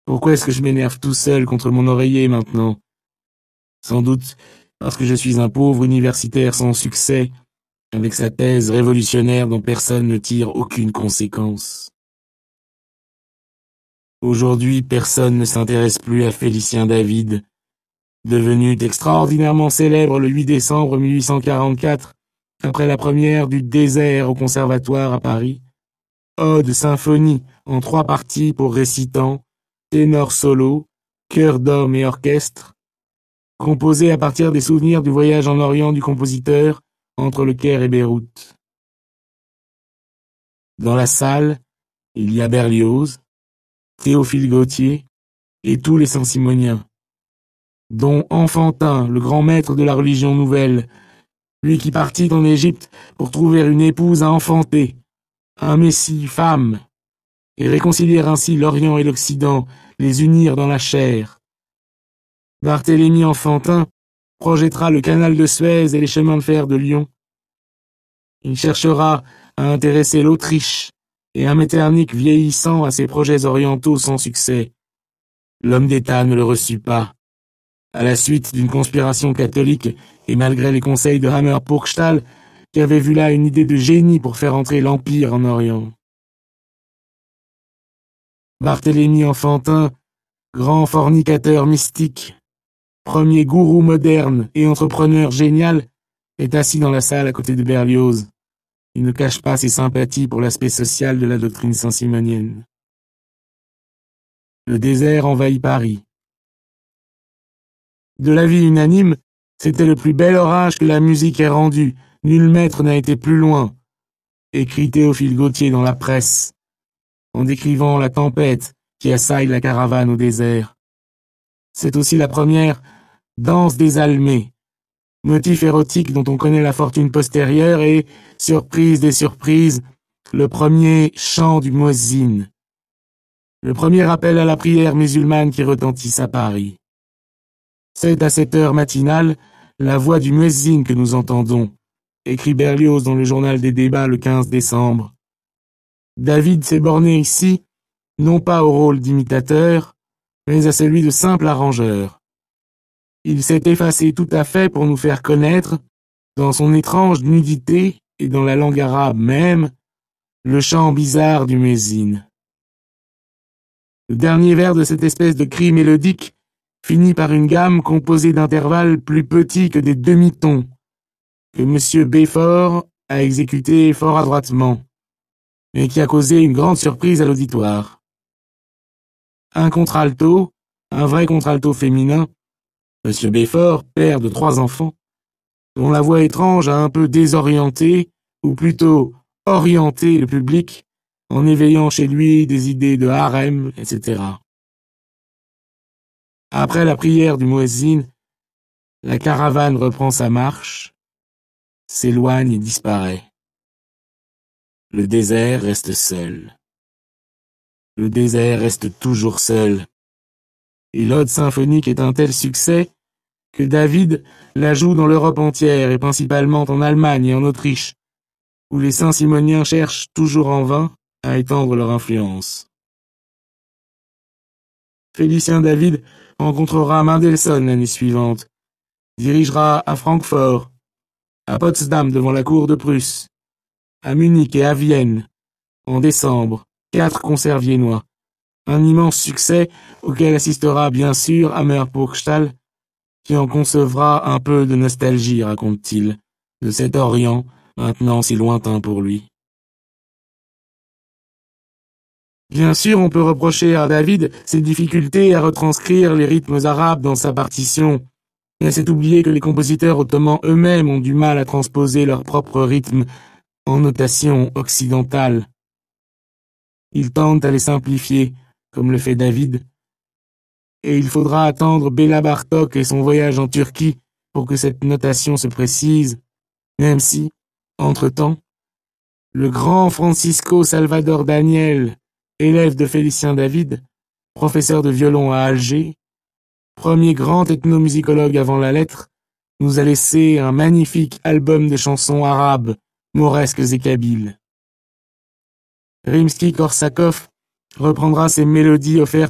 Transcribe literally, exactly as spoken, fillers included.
Pourquoi est-ce que je m'énerve tout seul contre mon oreiller maintenant? Sans doute parce que je suis un pauvre universitaire sans succès, avec sa thèse révolutionnaire dont personne ne tire aucune conséquence. Aujourd'hui, personne ne s'intéresse plus à Félicien David, devenu extraordinairement célèbre le huit décembre mille huit cent quarante-quatre, après la première du Désert au Conservatoire à Paris. Ode symphonie en trois parties pour récitants, ténor solo, chœur d'homme et orchestre, composé à partir des souvenirs du voyage en Orient du compositeur entre le Caire et Beyrouth. Dans la salle, il y a Berlioz, Théophile Gautier et tous les Saint-Simoniens, dont Enfantin, le grand maître de la religion nouvelle, lui qui partit en Égypte pour trouver une épouse à enfanter, un messie femme, et réconcilier ainsi l'Orient et l'Occident, les unir dans la chair. Barthélemy Enfantin projettera le canal de Suez et les chemins de fer de Lyon. Il cherchera à intéresser l'Autriche et un Metternich vieillissant à ses projets orientaux sans succès. L'homme d'État ne le reçut pas. À la suite d'une conspiration catholique et malgré les conseils de Hammer Purgstall, qui avait vu là une idée de génie pour faire entrer l'Empire en Orient. Barthélemy Enfantin, grand fornicateur mystique, premier gourou moderne et entrepreneur génial, est assis dans la salle à côté de Berlioz. Il ne cache pas ses sympathies pour l'aspect social de la doctrine saint-simonienne. Le désert envahit Paris. De l'avis unanime, c'était le plus bel orage que la musique ait rendu. Nul maître n'a été plus loin, écrit Théophile Gautier dans la presse, en décrivant la tempête qui assaille la caravane au désert. C'est aussi la première danse des Almées, motif érotique dont on connaît la fortune postérieure et, surprise des surprises, le premier chant du muezzin, le premier appel à la prière musulmane qui retentisse à Paris. C'est à cette heure matinale la voix du muezzin que nous entendons, écrit Berlioz dans le journal des débats le quinze décembre. David s'est borné ici, non pas au rôle d'imitateur, mais à celui de simple arrangeur. Il s'est effacé tout à fait pour nous faire connaître, dans son étrange nudité et dans la langue arabe même, le chant bizarre du muezzin. Le dernier vers de cette espèce de cri mélodique finit par une gamme composée d'intervalles plus petits que des demi-tons, que M. Beaufort a exécuté fort adroitement, mais qui a causé une grande surprise à l'auditoire. Un contralto, un vrai contralto féminin, M. Beaufort, père de trois enfants, dont la voix étrange a un peu désorienté, ou plutôt orienté le public, en éveillant chez lui des idées de harem, et cetera. Après la prière du muezzin, la caravane reprend sa marche, s'éloigne et disparaît. Le désert reste seul. Le désert reste toujours seul. Et l'ode symphonique est un tel succès que David la joue dans l'Europe entière et principalement en Allemagne et en Autriche, où les Saint-Simoniens cherchent toujours en vain à étendre leur influence. Félicien David rencontrera Mendelssohn l'année suivante, dirigera à Francfort, à Potsdam devant la cour de Prusse, à Munich et à Vienne, en décembre, quatre concerts viennois. Un immense succès auquel assistera bien sûr Hammer Purgstall, qui en concevra un peu de nostalgie, raconte-t-il, de cet Orient, maintenant si lointain pour lui. Bien sûr, on peut reprocher à David ses difficultés à retranscrire les rythmes arabes dans sa partition, mais c'est oublier que les compositeurs ottomans eux-mêmes ont du mal à transposer leur propre rythme en notation occidentale. Ils tentent à les simplifier, comme le fait David, et il faudra attendre Béla Bartók et son voyage en Turquie pour que cette notation se précise, même si, entre-temps, le grand Francisco Salvador Daniel, élève de Félicien David, professeur de violon à Alger, premier grand ethnomusicologue avant la lettre, nous a laissé un magnifique album de chansons arabes, mauresques et kabyles. Rimsky-Korsakov reprendra ces mélodies offertes